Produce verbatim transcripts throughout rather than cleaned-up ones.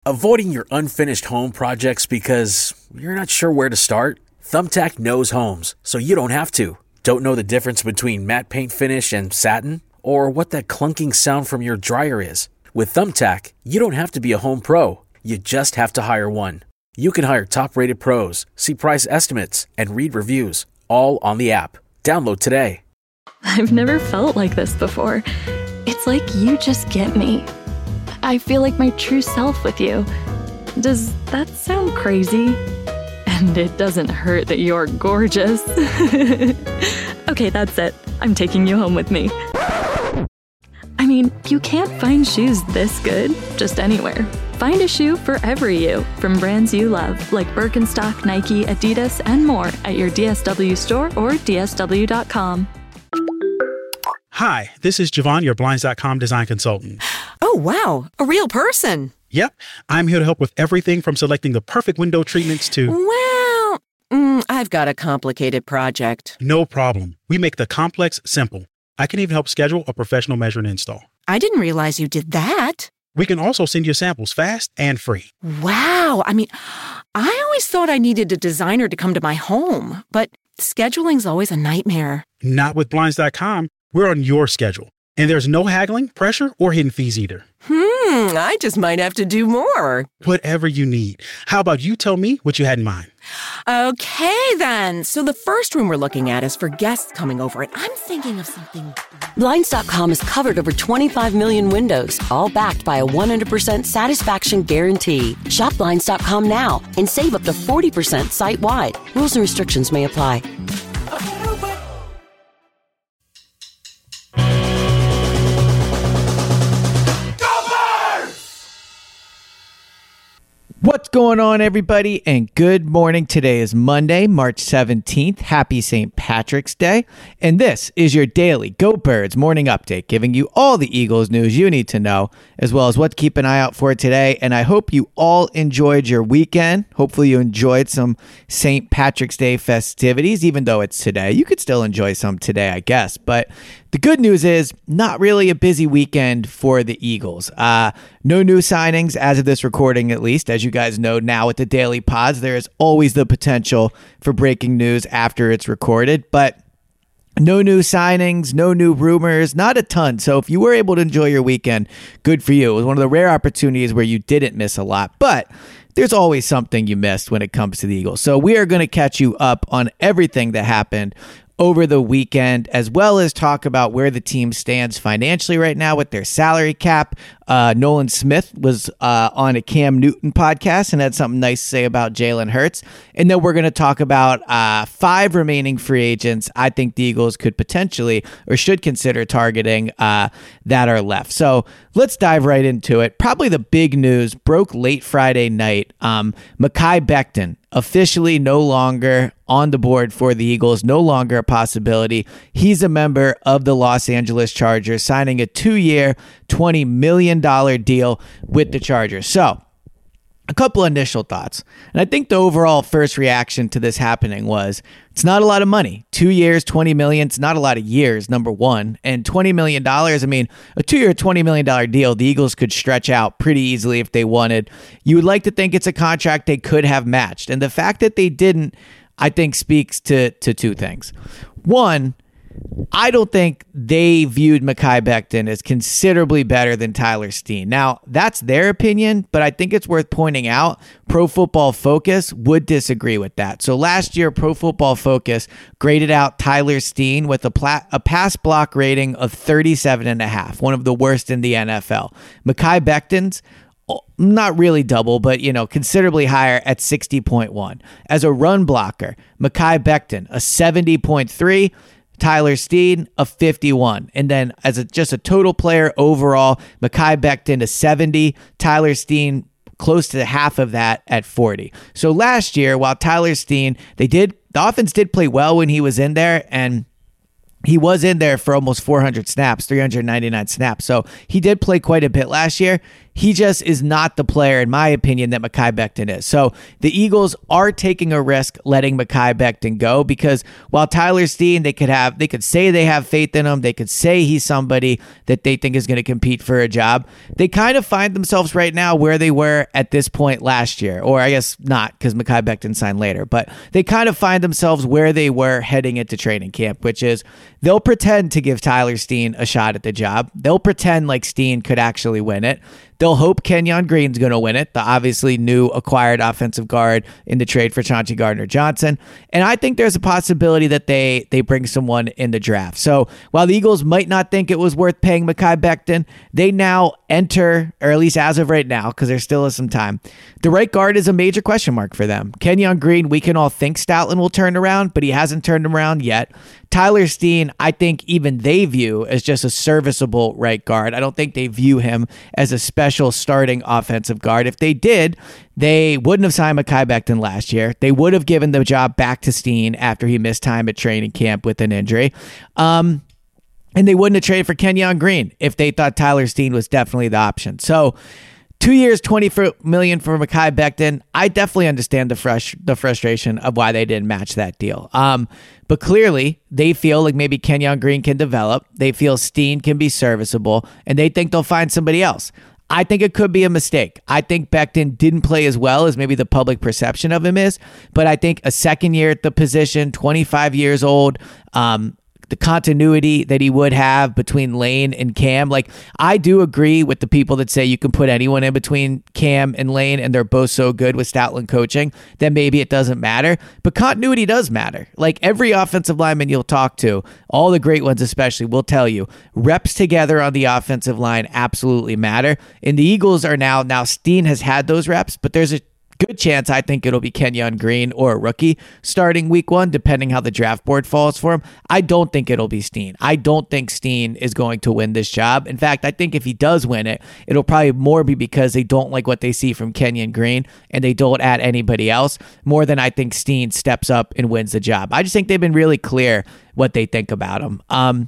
Avoiding your unfinished home projects because you're not sure where to start? Thumbtack knows homes, so you don't have to. Don't know the difference between matte paint finish and satin? Or what that clunking sound from your dryer is? With Thumbtack, you don't have to be a home pro. You just have to hire one. You can hire top-rated pros, see price estimates, and read reviews, all on the app. Download today. I've never felt like this before. It's like you just get me. I feel like my true self with you. Does that sound crazy? And it doesn't hurt that you're gorgeous. Okay, that's it. I'm taking you home with me. I mean, you can't find shoes this good just anywhere. Find a shoe for every you from brands you love, like Birkenstock, Nike, Adidas, and more at your D S W store or D S W dot com. Hi, this is Javon, your Blinds dot com design consultant. Oh, wow. A real person. Yep. I'm here to help with everything from selecting the perfect window treatments to... Well, mm, I've got a complicated project. No problem. We make the complex simple. I can even help schedule a professional measure and install. I didn't realize you did that. We can also send you samples fast and free. Wow. I mean, I always thought I needed a designer to come to my home, but scheduling's always a nightmare. Not with Blinds dot com. We're on your schedule. And there's no haggling, pressure, or hidden fees either. Hmm, I just might have to do more. Whatever you need. How about you tell me what you had in mind? Okay, then. So the first room we're looking at is for guests coming over, and I'm thinking of something... Blinds dot com has covered over twenty-five million windows, all backed by a one hundred percent satisfaction guarantee. Shop Blinds dot com now and save up to forty percent site-wide. Rules and restrictions may apply. What's going on, everybody, and good morning. Today is Monday, March seventeenth. Happy Saint Patrick's Day. And this is your daily Go Birds morning update, giving you all the Eagles news you need to know, as well as what to keep an eye out for today. And I hope you all enjoyed your weekend. Hopefully you enjoyed some Saint Patrick's Day festivities, even though it's today. You could still enjoy some today, I guess. But the good news is not really a busy weekend for the Eagles. Uh, no new signings as of this recording, at least. As you guys know now with the Daily Pods, there is always the potential for breaking news after it's recorded. But no new signings, no new rumors, not a ton. So if you were able to enjoy your weekend, good for you. It was one of the rare opportunities where you didn't miss a lot. But there's always something you missed when it comes to the Eagles. So we are going to catch you up on everything that happened over the weekend, as well as talk about where the team stands financially right now with their salary cap. Uh, Nolan Smith was uh, on a Cam Newton podcast and had something nice to say about Jalen Hurts. And then we're going to talk about uh, five remaining free agents I think the Eagles could potentially or should consider targeting uh, that are left. So let's dive right into it. Probably the big news broke late Friday night. Um, Mekhi Becton officially no longer on the board for the Eagles, no longer a possibility. He's a member of the Los Angeles Chargers, signing a two-year, twenty million dollars deal with the Chargers. So, a couple initial thoughts. And I think the overall first reaction to this happening was, it's not a lot of money. Two years, twenty million dollars, it's not a lot of years, number one. And twenty million dollars, I mean, a two-year, twenty million dollars deal, the Eagles could stretch out pretty easily if they wanted. You would like to think it's a contract they could have matched. And the fact that they didn't, I think, speaks to, to two things. One, I don't think they viewed Mekhi Becton as considerably better than Tyler Steen. Now, that's their opinion, but I think it's worth pointing out Pro Football Focus would disagree with that. So last year, Pro Football Focus graded out Tyler Steen with a, pla- a pass block rating of thirty-seven and a half, one of the worst in the N F L. Mekhi Becton's not really double, but, you know, considerably higher at sixty point one. As a run blocker, Mekhi Becton, a seventy point three. Tyler Steen, a fifty-one. And then as a, just a total player overall, Mekhi Becton, a seventy. Tyler Steen, close to half of that at forty. So last year, while Tyler Steen, they did, the offense did play well when he was in there, and he was in there for almost four hundred snaps, three hundred ninety-nine snaps. So he did play quite a bit last year. he just is not the player, in my opinion, that Mekhi Becton is. So the Eagles are taking a risk letting Mekhi Becton go, because while Tyler Steen, they could have, they could say they have faith in him, they could say he's somebody that they think is going to compete for a job. They kind of find themselves right now where they were at this point last year, or I guess not, because Mekhi Becton signed later, but they kind of find themselves where they were heading into training camp, which is they'll pretend to give Tyler Steen a shot at the job. They'll pretend like Steen could actually win it. They'll hope Kenyon Green's going to win it, the obviously new acquired offensive guard in the trade for Chauncey Gardner-Johnson. And I think there's a possibility that they they bring someone in the draft. So while the Eagles might not think it was worth paying Mekhi Becton, they now enter, or at least as of right now, because there still is some time, the right guard is a major question mark for them. Kenyon Green, we can all think Stoutland will turn around, but he hasn't turned around yet. Tyler Steen, I think even they view as just a serviceable right guard. I don't think they view him as a special starting offensive guard. If they did, they wouldn't have signed Mekhi Becton last year. They would have given the job back to Steen after he missed time at training camp with an injury. Um, and they wouldn't have traded for Kenyon Green if they thought Tyler Steen was definitely the option. So two years, twenty million dollars for Mekhi Becton. I definitely understand the frust- the frustration of why they didn't match that deal. Um, but clearly, they feel like maybe Kenyon Green can develop. They feel Steen can be serviceable, and they think they'll find somebody else. I think it could be a mistake. I think Becton didn't play as well as maybe the public perception of him is, but I think a second year at the position, twenty-five years old, um, the continuity that he would have between Lane and Cam. Like, I do agree with the people that say you can put anyone in between Cam and Lane and they're both so good with Stoutland coaching that maybe it doesn't matter. But continuity does matter. Like, every offensive lineman you'll talk to, all the great ones especially, will tell you reps together on the offensive line absolutely matter. And the Eagles are now, now Steen has had those reps, but there's a good chance I think it'll be Kenyon Green or a rookie starting week one, depending how the draft board falls for him. I don't think it'll be Steen. I don't think Steen is going to win this job. In fact, I think if he does win it, it'll probably more be because they don't like what they see from Kenyon Green and they don't add anybody else, more than I think Steen steps up and wins the job. I just think they've been really clear what they think about him. Um,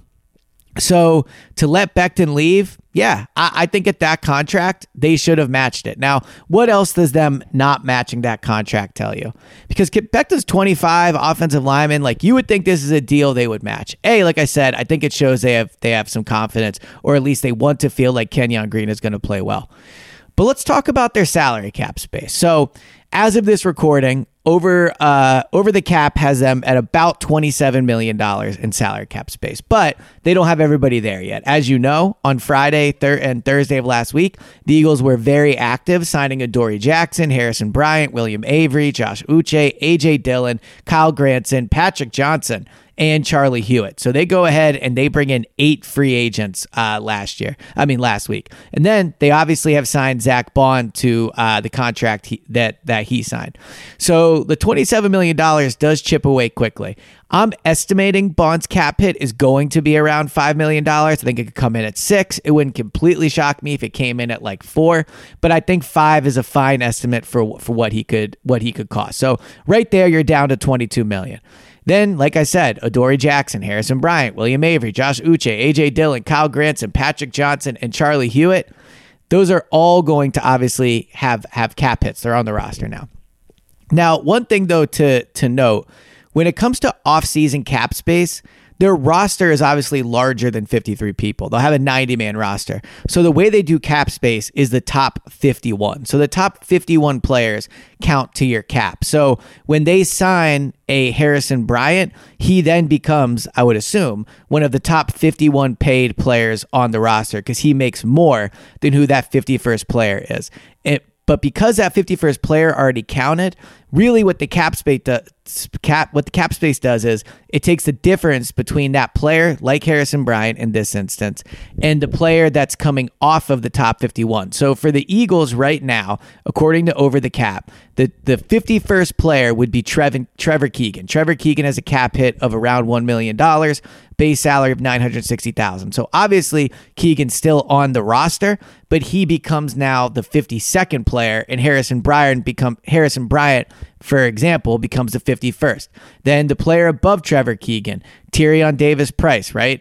So to let Becton leave, yeah, I, I think at that contract, they should have matched it. Now, what else does them not matching that contract tell you? Because Becton's twenty-five, offensive lineman, like, you would think this is a deal they would match. A, like I said, I think it shows they have they have some confidence, or at least they want to feel like Kenyon Green is going to play well. But let's talk about their salary cap space. So as of this recording, over uh, over the cap has them at about twenty-seven million dollars in salary cap space, but they don't have everybody there yet. As you know, on Friday thir- and Thursday of last week, the Eagles were very active, signing Adoree Jackson, Harrison Bryant, William Avery, Josh Uche, A J Dillon, Kyle Granson, Patrick Johnson, and Charlie Hewitt. So they go ahead and they bring in eight free agents uh, last year. I mean, last week. And then they obviously have signed Zach Bond to uh, the contract he, that, that he signed. So the twenty-seven million dollars does chip away quickly. I'm estimating Bond's cap hit is going to be around five million dollars. I think it could come in at six. It wouldn't completely shock me if it came in at like four, but I think five is a fine estimate for, for what he could, what he could cost. So right there, you're down to twenty-two million dollars. Then, like I said, Adoree Jackson, Harrison Bryant, William Avery, Josh Uche, A J Dillon, Kyle Granson, Patrick Johnson, and Charlie Hewitt. Those are all going to obviously have, have cap hits. They're on the roster now. Now, one thing, though, to, to note, when it comes to offseason cap space, their roster is obviously larger than fifty-three people. They'll have a ninety-man roster. So the way they do cap space is the top fifty-one. So the top fifty-one players count to your cap. So when they sign a Harrison Bryant, he then becomes, I would assume, one of the top fifty-one paid players on the roster because he makes more than who that fifty-first player is. It, but because that fifty-first player already counted, really what the cap space does, cap what the cap space does is it takes the difference between that player, like Harrison Bryant in this instance, and the player that's coming off of the top fifty-one. So for the Eagles right now, according to Over the Cap, the, the fifty-first player would be Trevin, Trevor Keegan. Trevor Keegan has a cap hit of around one million dollars, base salary of nine hundred sixty thousand dollars. So obviously Keegan's still on the roster, but he becomes now the fifty-second player, and Harrison Bryant become Harrison Bryant, for example, becomes the fifty-first. Then the player above Trevor Keegan, Tyrion Davis Price, right?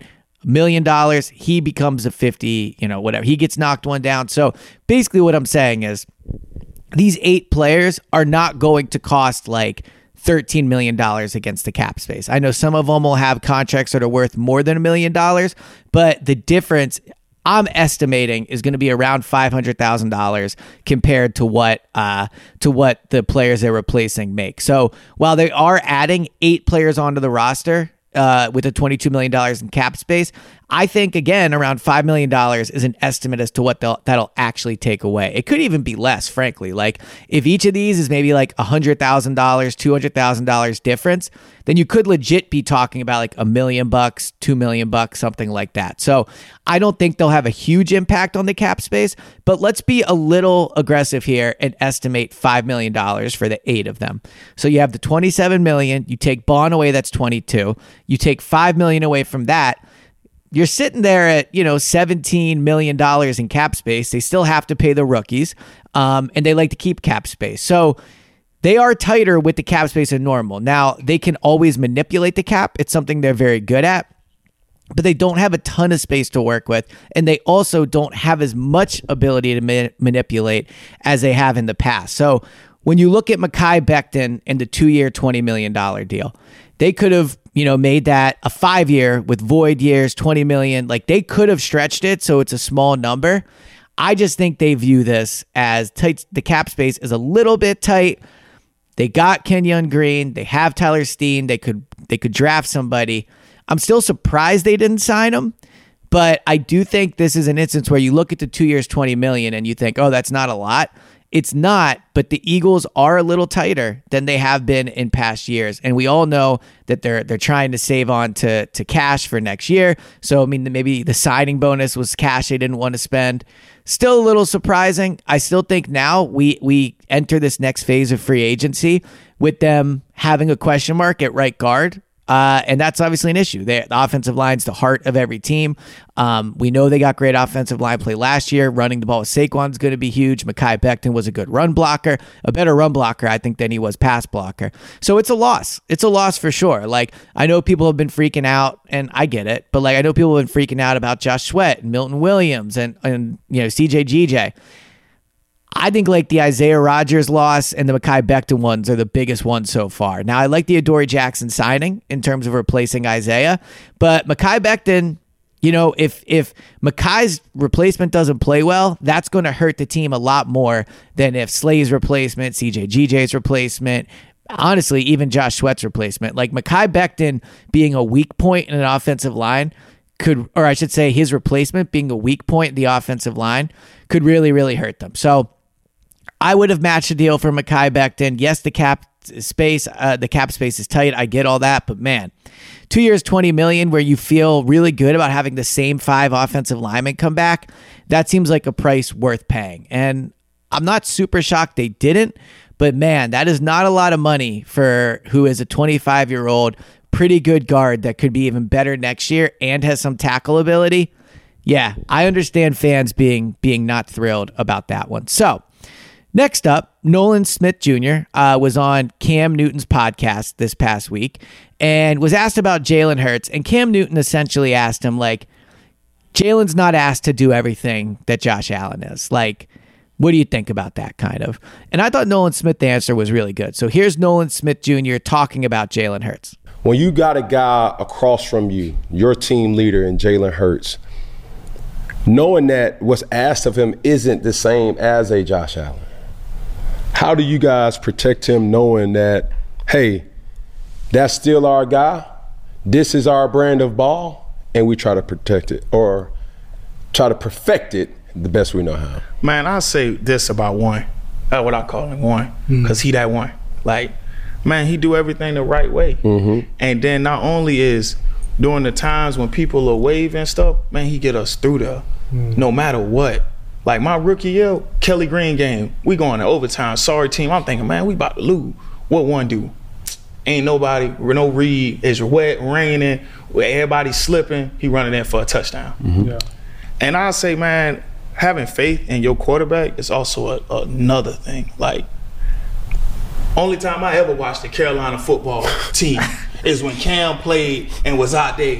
million dollars, he becomes a fifty, you know, whatever. He gets knocked one down. So basically what I'm saying is these eight players are not going to cost like thirteen million dollars against the cap space. I know some of them will have contracts that are worth more than a million dollars, but the difference I'm estimating is going to be around five hundred thousand dollars compared to what uh, to what the players they're replacing make. So while they are adding eight players onto the roster uh, with a twenty-two million dollars in cap space, I think, again, around five million dollars is an estimate as to what that'll actually take away. It could even be less, frankly. Like, if each of these is maybe like one hundred thousand dollars, two hundred thousand dollars difference, then you could legit be talking about like a million bucks, two million bucks, something like that. So I don't think they'll have a huge impact on the cap space, but let's be a little aggressive here and estimate five million dollars for the eight of them. So you have the twenty-seven million dollars, you take Bond away, that's twenty-two. You take five million dollars away from that, you're sitting there at, you know, seventeen million dollars in cap space. They still have to pay the rookies, um, and they like to keep cap space. So they are tighter with the cap space than normal. Now, they can always manipulate the cap. It's something they're very good at, but they don't have a ton of space to work with, and they also don't have as much ability to ma- manipulate as they have in the past. So when you look at Mekhi Becton and the two-year, twenty million dollars deal, they could have, you know, made that a five-year with void years, twenty million dollars. Like, they could have stretched it so it's a small number. I just think they view this as tight. The cap space is a little bit tight. They got Kenyon Green. They have Tyler Steen. They could they could draft somebody. I'm still surprised they didn't sign him, but I do think this is an instance where you look at the two years, twenty million dollars, and you think, oh, that's not a lot. It's not, but the Eagles are a little tighter than they have been in past years. And we all know that they're they're trying to save on to, to cash for next year. So, I mean, maybe the signing bonus was cash they didn't want to spend. Still a little surprising. I still think now we, we enter this next phase of free agency with them having a question mark at right guard. Uh, and that's obviously an issue. They, the offensive line's the heart of every team. Um, we know they got great offensive line play last year. Running the ball with Saquon's going to be huge. Mekhi Becton was a good run blocker, a better run blocker, I think, than he was pass blocker. So it's a loss. It's a loss for sure. Like, I know people have been freaking out, and I get it, but like, I know people have been freaking out about Josh Sweat and Milton Williams and, and you know, C J G J. I think like the Isaiah Rodgers loss and the Mekhi Becton ones are the biggest ones so far. Now, I like the Adoree Jackson signing in terms of replacing Isaiah, but Mekhi Becton, you know, if if Mekhi's replacement doesn't play well, that's going to hurt the team a lot more than if Slay's replacement, C J G J's replacement, honestly, even Josh Sweat's replacement. Like, Mekhi Becton being a weak point in an offensive line could, or I should say his replacement being a weak point in the offensive line could really, really hurt them. So I would have matched a deal for Mekhi Becton. Yes, the cap space, uh, the cap space is tight. I get all that, but man, two years, twenty million, where you feel really good about having the same five offensive linemen come back. That seems like a price worth paying. And I'm not super shocked they didn't, but man, that is not a lot of money for who is a twenty-five year old, pretty good guard that could be even better next year and has some tackle ability. Yeah, I understand fans being, being not thrilled about that one. So, next up, Nolan Smith Junior Uh, was on Cam Newton's podcast this past week and was asked about Jalen Hurts. And Cam Newton essentially asked him, like, Jalen's not asked to do everything that Josh Allen is. Like, what do you think about that, kind of? And I thought Nolan Smith's answer was really good. So here's Nolan Smith Junior talking about Jalen Hurts. When you got a guy across from you, your team leader in Jalen Hurts, knowing that what's asked of him isn't the same as a Josh Allen, how do you guys protect him knowing that, hey, that's still our guy, this is our brand of ball, and we try to protect it or try to perfect it the best we know how? Man, I'll say this about one. That's what I call him, one, because mm-hmm. he that one. Like, man, he do everything the right way. Mm-hmm. And then not only is during the times when people are waving stuff, man, he get us through there mm-hmm. no matter what. Like my rookie year, Kelly Green game, we going to overtime. Sorry, team. I'm thinking, man, we about to lose. What one do? Ain't nobody, no read. It's wet, raining, everybody slipping. He running in for a touchdown. Mm-hmm. Yeah. And I say, man, having faith in your quarterback is also a, another thing. Like, only time I ever watched the Carolina football team is when Cam played and was out there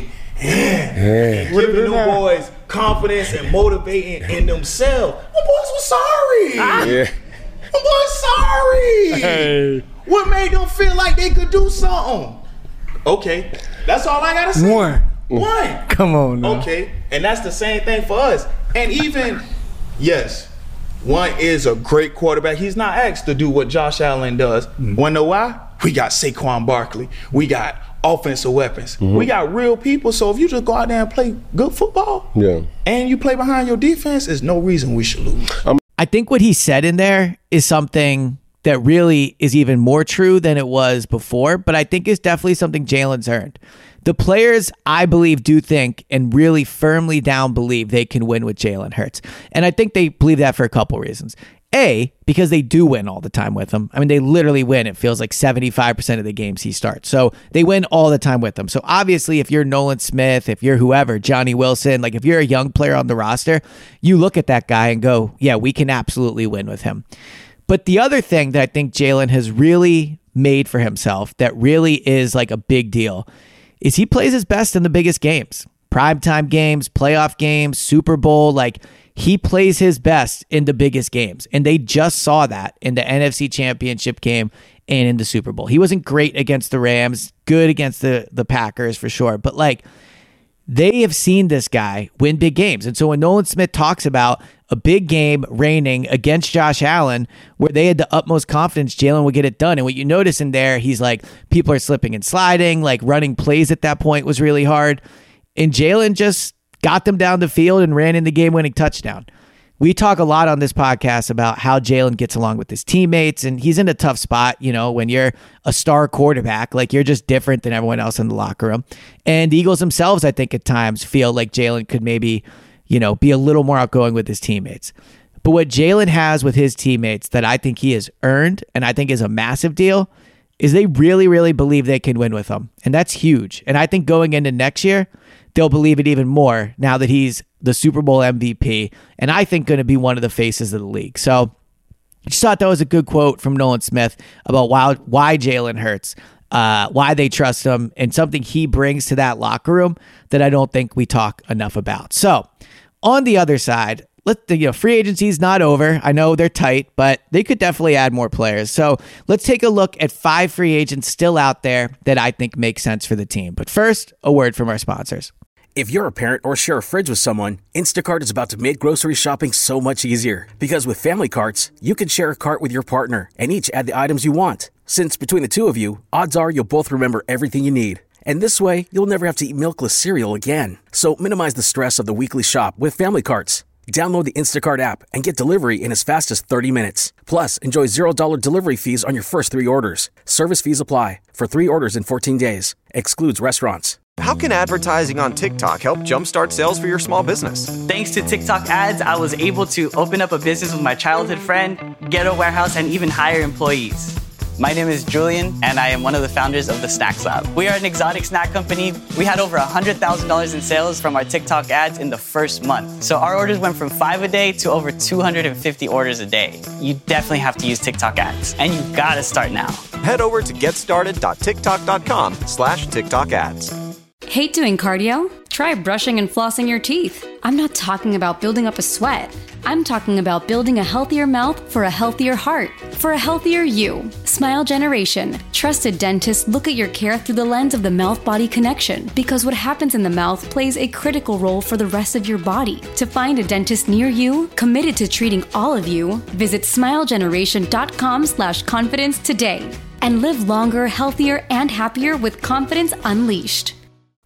yeah. giving them boys confidence and motivating in themselves. My boys were sorry. Ah. Yeah. My boys sorry. Hey. What made them feel like they could do something? Okay, that's all I gotta say. One. One. Come on now. Okay, and that's the same thing for us. And even, yes, one is a great quarterback. He's not asked to do what Josh Allen does. Mm-hmm. Wanna know why? We got Saquon Barkley. We got offensive weapons. Mm-hmm. We got real people. So if you just go out there and play good football, yeah, and you play behind your defense, there's no reason we should lose. Um, I think what he said in there is something that really is even more true than it was before, but I think it's definitely something Jalen's earned. The players, I believe, do think and really firmly down believe they can win with Jalen Hurts. And I think they believe that for a couple reasons. A, because they do win all the time with him. I mean, they literally win. It feels like seventy-five percent of the games he starts. So they win all the time with him. So obviously, if you're Nolan Smith, if you're whoever, Johnny Wilson, like if you're a young player on the roster, you look at that guy and go, yeah, we can absolutely win with him. But the other thing that I think Jalen has really made for himself that really is like a big deal is he plays his best in the biggest games. Primetime games, playoff games, Super Bowl, like he plays his best in the biggest games. And they just saw that in the N F C Championship game and in the Super Bowl. He wasn't great against the Rams, good against the, the Packers for sure. But like they have seen this guy win big games. And so when Nolan Smith talks about a big game reigning against Josh Allen, where they had the utmost confidence Jalen would get it done. And what you notice in there, he's like, people are slipping and sliding, like running plays at that point was really hard. And Jalen just got them down the field and ran in the game-winning touchdown. We talk a lot on this podcast about how Jalen gets along with his teammates, and he's in a tough spot, you know, when you're a star quarterback, like you're just different than everyone else in the locker room. And the Eagles themselves, I think at times feel like Jalen could maybe, you know, be a little more outgoing with his teammates. But what Jalen has with his teammates that I think he has earned, and I think is a massive deal, is they really, really believe they can win with him. And that's huge. And I think going into next year, they'll believe it even more now that he's the Super Bowl M V P, and I think going to be one of the faces of the league. So I just thought that was a good quote from Nolan Smith about why, why Jalen Hurts, uh, why they trust him, and something he brings to that locker room that I don't think we talk enough about. So on the other side, let the, you know, free agency is not over. I know they're tight, but they could definitely add more players. So let's take a look at five free agents still out there that I think make sense for the team. But first, a word from our sponsors. If you're a parent or share a fridge with someone, Instacart is about to make grocery shopping so much easier. Because with Family Carts, you can share a cart with your partner and each add the items you want. Since between the two of you, odds are you'll both remember everything you need. And this way, you'll never have to eat milkless cereal again. So minimize the stress of the weekly shop with Family Carts. Download the Instacart app and get delivery in as fast as thirty minutes. Plus, enjoy zero dollars delivery fees on your first three orders. Service fees apply. For three orders in fourteen days. Excludes restaurants. How can advertising on TikTok help jumpstart sales for your small business? Thanks to TikTok ads, I was able to open up a business with my childhood friend, get a warehouse, and even hire employees. My name is Julian, and I am one of the founders of the Snacks Lab. We are an exotic snack company. We had over one hundred thousand dollars in sales from our TikTok ads in the first month. So our orders went from five a day to over two hundred fifty orders a day. You definitely have to use TikTok ads, and you gotta start now. Head over to getstarted.tiktok.com slash TikTok ads. Hate doing cardio? Try brushing and flossing your teeth. I'm not talking about building up a sweat. I'm talking about building a healthier mouth for a healthier heart, for a healthier you. Smile Generation. Trusted dentists look at your care through the lens of the mouth-body connection, because what happens in the mouth plays a critical role for the rest of your body. To find a dentist near you, committed to treating all of you, visit smilegeneration.com slash confidence today and live longer, healthier, and happier with confidence unleashed.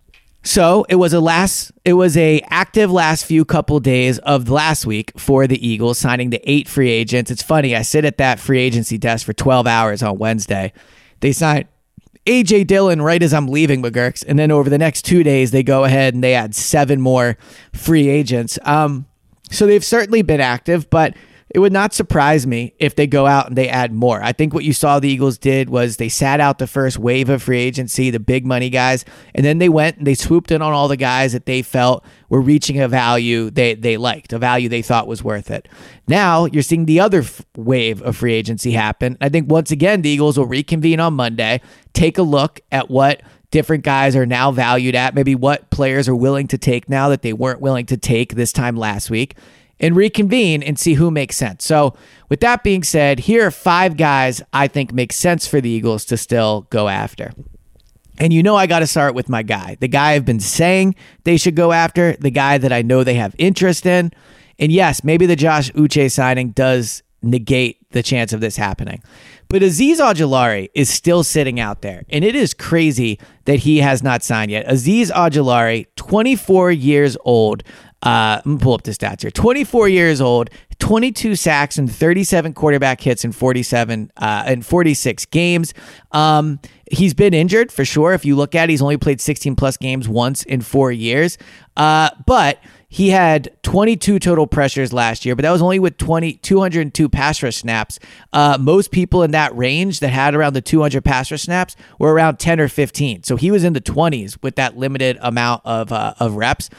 So it was a last, it was a active last few couple days of last week for the Eagles, signing the eight free agents. It's funny, I sit at that free agency desk for twelve hours on Wednesday. They signed A J Dillon right as I'm leaving McGurk's, and then over the next two days, they go ahead and they add seven more free agents. Um, so they've certainly been active, but it would not surprise me if they go out and they add more. I think what you saw the Eagles did was they sat out the first wave of free agency, the big money guys, and then they went and they swooped in on all the guys that they felt were reaching a value they, they liked, a value they thought was worth it. Now you're seeing the other f- wave of free agency happen. I think once again, the Eagles will reconvene on Monday, take a look at what different guys are now valued at, maybe what players are willing to take now that they weren't willing to take this time last week, and reconvene and see who makes sense. So with that being said, here are five guys I think make sense for the Eagles to still go after. And you know I got to start with my guy, the guy I've been saying they should go after, the guy that I know they have interest in. And yes, maybe the Josh Uche signing does negate the chance of this happening. But Azeez Ojulari is still sitting out there, and it is crazy that he has not signed yet. Azeez Ojulari, twenty-four years old. Uh, I'm going to pull up the stats here. twenty-four years old, twenty-two sacks and thirty-seven quarterback hits in forty-seven uh, in forty-six games. Um, he's been injured for sure. If you look at it, he's only played sixteen plus games once in four years. Uh, but he had twenty-two total pressures last year, but that was only with twenty, two hundred two pass rush snaps. Uh, most people in that range that had around the two hundred pass rush snaps were around ten or fifteen. So he was in the twenties with that limited amount of uh, of reps.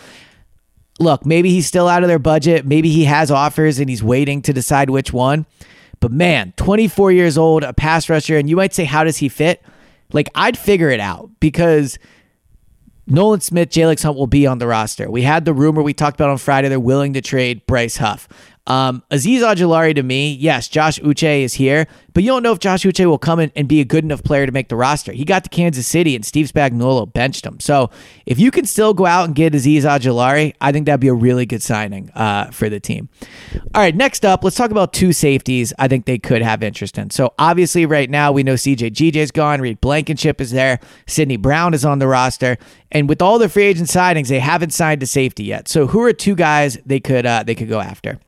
Look, maybe he's still out of their budget. Maybe he has offers and he's waiting to decide which one. But man, twenty-four years old, a pass rusher, and you might say, how does he fit? Like, I'd figure it out because Nolan Smith, Jalix Hunt will be on the roster. We had the rumor we talked about on Friday. They're willing to trade Bryce Huff. Um, Azeez Ojulari, to me, yes, Josh Uche is here, but you don't know if Josh Uche will come in and be a good enough player to make the roster. He got to Kansas City and Steve Spagnuolo benched him. So if you can still go out and get Azeez Ojulari, I think that'd be a really good signing uh, for the team. All right, next up, let's talk about two safeties I think they could have interest in. So obviously right now we know C J G J's gone, Reed Blankenship is there, Sidney Brown is on the roster, and with all the free agent signings, they haven't signed a safety yet. So who are two guys they could uh, they could go after?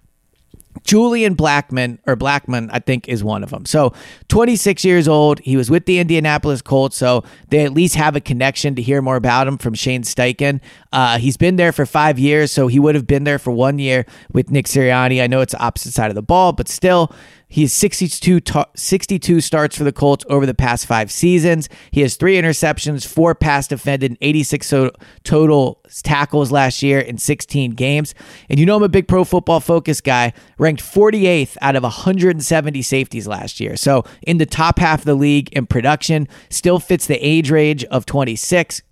Julian Blackmon, or Blackmon, I think, is one of them. So twenty-six years old. He was with the Indianapolis Colts, so they at least have a connection to hear more about him from Shane Steichen. Uh, he's been there for five years, so he would have been there for one year with Nick Sirianni. I know it's the opposite side of the ball, but still, he has sixty-two, ta- sixty-two starts for the Colts over the past five seasons. He has three interceptions, four pass defended, and eighty-six so- total tackles last year in sixteen games. And you know I'm a big Pro Football Focus guy, ranked forty-eighth out of one hundred seventy safeties last year. So in the top half of the league in production, still fits the age range of twenty-six.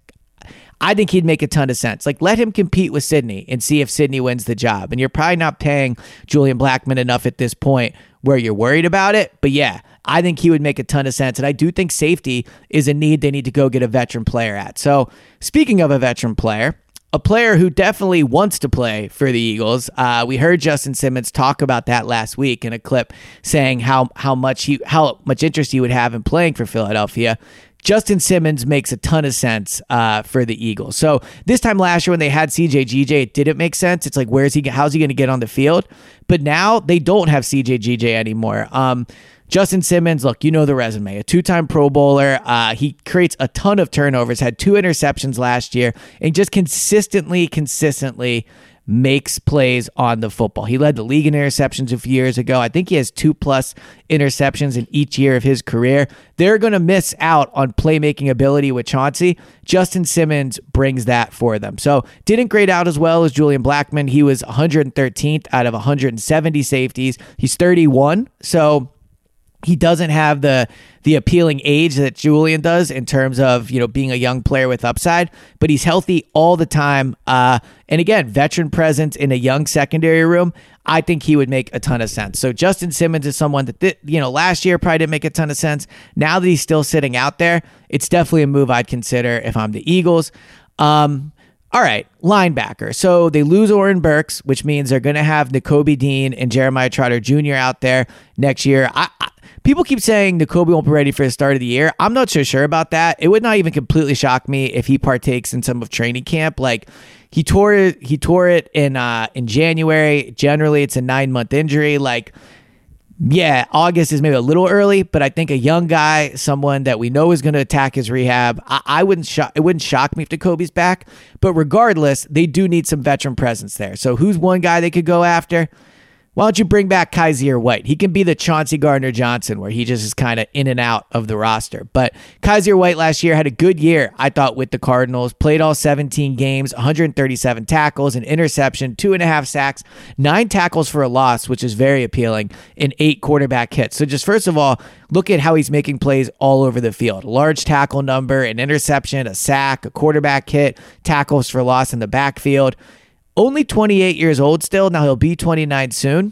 I think he'd make a ton of sense. Like, let him compete with Sidney and see if Sidney wins the job. And you're probably not paying Julian Blackmon enough at this point where you're worried about it. But yeah, I think he would make a ton of sense. And I do think safety is a need they need to go get a veteran player at. So speaking of a veteran player, a player who definitely wants to play for the Eagles. Uh, we heard Justin Simmons talk about that last week in a clip saying how how much he how much interest he would have in playing for Philadelphia. Justin Simmons makes a ton of sense uh, for the Eagles. So this time last year when they had C J G J, it didn't make sense. It's like, where's he? How's he going to get on the field? But now they don't have C J G J anymore. Um, Justin Simmons, look, you know the resume. A two-time Pro Bowler. Uh, he creates a ton of turnovers, had two interceptions last year, and just consistently, consistently makes plays on the football. He led the league in interceptions a few years ago. I think he has two plus interceptions in each year of his career. They're going to miss out on playmaking ability with Chauncey. Justin Simmons brings that for them. So didn't grade out as well as Julian Blackmon. He was one hundred thirteenth out of one hundred seventy safeties. He's thirty-one. So he doesn't have the the appealing age that Julian does in terms of, you know, being a young player with upside, but he's healthy all the time. Uh, and again, veteran presence in a young secondary room, I think he would make a ton of sense. So Justin Simmons is someone that, th- you know, last year probably didn't make a ton of sense. Now that he's still sitting out there, it's definitely a move I'd consider if I'm the Eagles. Um, All right, linebacker. So they lose Oren Burks, which means they're going to have Nakobe Dean and Jeremiah Trotter Junior out there next year. I, I, people keep saying Nakobe won't be ready for the start of the year. I'm not so sure about that. It would not even completely shock me if he partakes in some of training camp. Like he tore it, he tore it in uh, in January. Generally, it's a nine month injury. Like. Yeah, August is maybe a little early, but I think a young guy, someone that we know is going to attack his rehab, I, I wouldn't shock. It wouldn't shock me if Nakobe's back. But regardless, they do need some veteran presence there. So who's one guy they could go after? why don't you bring back Kaiser White? He can be the Chauncey Gardner-Johnson where he just is kind of in and out of the roster. But Kaiser White last year had a good year, I thought, with the Cardinals. Played all seventeen games, one hundred thirty-seven tackles, an interception, two and a half sacks, nine tackles for a loss, which is very appealing, and eight quarterback hits. So just first of all, look at how he's making plays all over the field. Large tackle number, an interception, a sack, a quarterback hit, tackles for loss in the backfield. Only twenty-eight years old still. Now he'll be twenty-nine soon.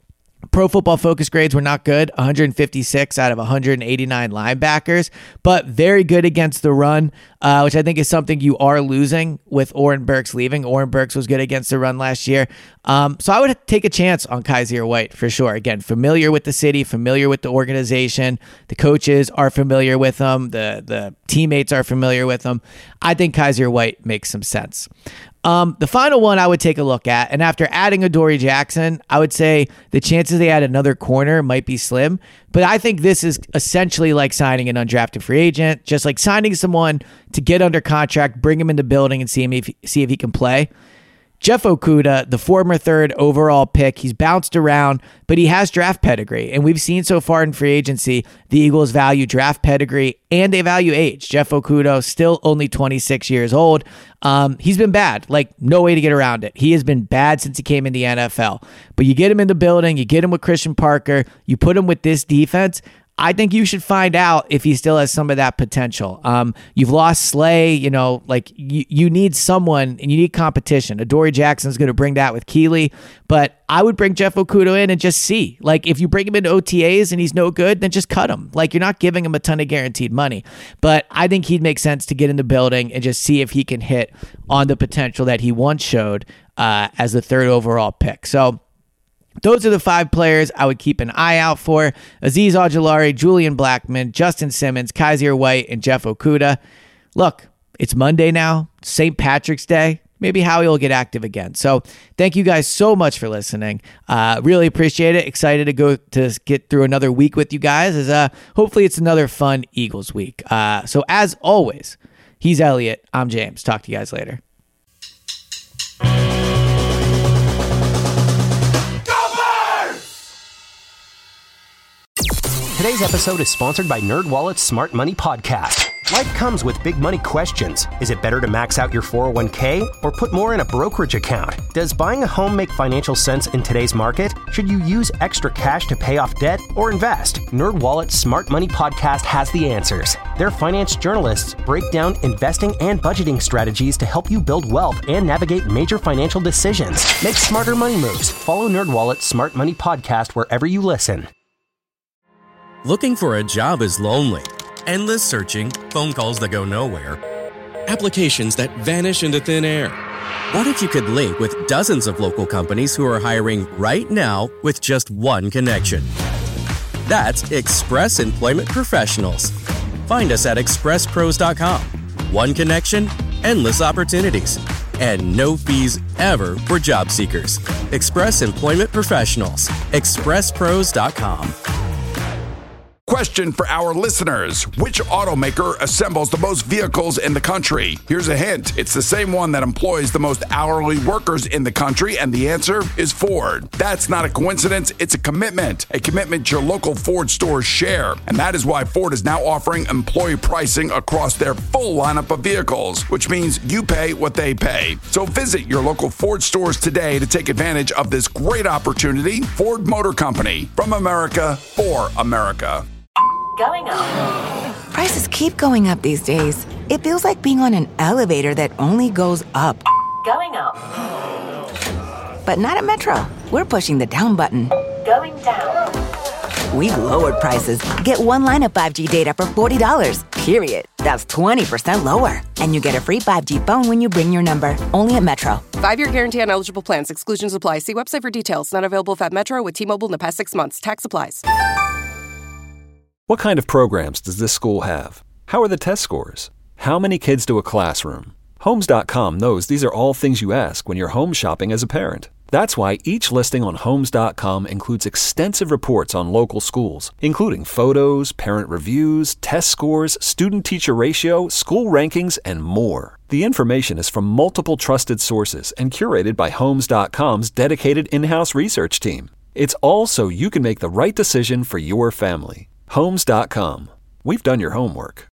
Pro Football Focus grades were not good. one hundred fifty-six out of one hundred eighty-nine linebackers, but very good against the run, uh, which I think is something you are losing with Oren Burks leaving. Oren Burks was good against the run last year. Um, so I would take a chance on Kaiser White for sure. Again, familiar with the city, familiar with the organization. The coaches are familiar with him. The, the teammates are familiar with him. I think Kaiser White makes some sense. Um, the final one I would take a look at, and after adding Adoree Jackson, I would say the chances they add another corner might be slim, but I think this is essentially like signing an undrafted free agent, just like signing someone to get under contract, bring him in the building and see him if, see if he can play. Jeff Okudah, the former third overall pick, he's bounced around, but he has draft pedigree. And we've seen so far in free agency, the Eagles value draft pedigree and they value age. Jeff Okudah, still only twenty-six years old. Um, he's been bad, like no way to get around it. He has been bad since he came in the N F L. But you get him in the building, you get him with Christian Parker, you put him with this defense. I think you should find out if he still has some of that potential. Um, you've lost Slay, you know, like you, you need someone and you need competition. Adoree Jackson's going to bring that with Keeley, but I would bring Jeff Okudah in and just see. Like if you bring him into O T As and he's no good, then just cut him. Like you're not giving him a ton of guaranteed money, but I think he'd make sense to get in the building and just see if he can hit on the potential that he once showed uh, as the third overall pick. So those are the five players I would keep an eye out for. Azeez Ojulari, Julian Blackmon, Justin Simmons, Kaiser White, and Jeff Okudah. Look, it's Monday now, Saint Patrick's Day. Maybe Howie will get active again. So thank you guys so much for listening. Uh, really appreciate it. Excited to go to get through another week with you guys. As uh, hopefully it's another fun Eagles week. Uh, so as always, he's Elliot. I'm James. Talk to you guys later. Today's episode is sponsored by NerdWallet's Smart Money Podcast. Life comes with big money questions. Is it better to max out your four oh one k or put more in a brokerage account? Does buying a home make financial sense in today's market? Should you use extra cash to pay off debt or invest? NerdWallet's Smart Money Podcast has the answers. Their finance journalists break down investing and budgeting strategies to help you build wealth and navigate major financial decisions. Make smarter money moves. Follow NerdWallet's Smart Money Podcast wherever you listen. Looking for a job is lonely. Endless searching, phone calls that go nowhere, applications that vanish into thin air. What if you could link with dozens of local companies who are hiring right now with just one connection? That's Express Employment Professionals. Find us at express pros dot com. One connection, endless opportunities, and no fees ever for job seekers. Express Employment Professionals. express pros dot com. Question for our listeners. Which automaker assembles the most vehicles in the country? Here's a hint. It's the same one that employs the most hourly workers in the country, and the answer is Ford. That's not a coincidence. It's a commitment. A commitment your local Ford stores share. And that is why Ford is now offering employee pricing across their full lineup of vehicles, which means you pay what they pay. So visit your local Ford stores today to take advantage of this great opportunity. Ford Motor Company. From America, for America. Going up. Prices keep going up these days. It feels like being on an elevator that only goes up. Going up. But not at Metro. We're pushing the down button. Going down. We've lowered prices. Get one line of five G data for forty dollars, period. That's twenty percent lower. And you get a free five G phone when you bring your number. Only at Metro. Five-year guarantee on eligible plans. Exclusions apply. See website for details. Not available at Metro with T-Mobile in the past six months. Tax applies. What kind of programs does this school have? How are the test scores? How many kids do a classroom? Homes dot com knows these are all things you ask when you're home shopping as a parent. That's why each listing on Homes dot com includes extensive reports on local schools, including photos, parent reviews, test scores, student-teacher ratio, school rankings, and more. The information is from multiple trusted sources and curated by Homes dot com's dedicated in-house research team. It's all so you can make the right decision for your family. Homes dot com. We've done your homework.